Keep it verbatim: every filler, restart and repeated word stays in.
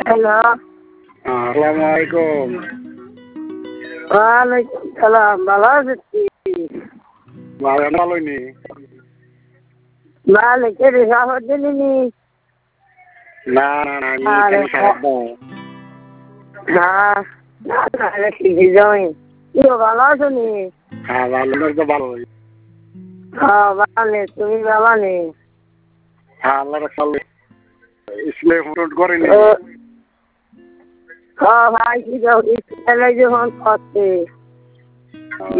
Hello. আসসালামু আলাইকুম। ওয়ালাইকুম সালাম। ভালো আছিস কি? ভালো ভালোই নি। ভালো কে রে খবর দিলি নি? না না না আমি আরে কেন খারাপ না। না না না শিখে যাই। কি ভালো আছো নি? হ্যাঁ ভালো তো ভালোই। হ্যাঁ ভালো তুমি ভালো নি? হ্যাঁ আল্লাহ রাখলে ইসলে ফোন করেনি। হ্যাঁ ভাই কি যাও স্কুলে যখন করতে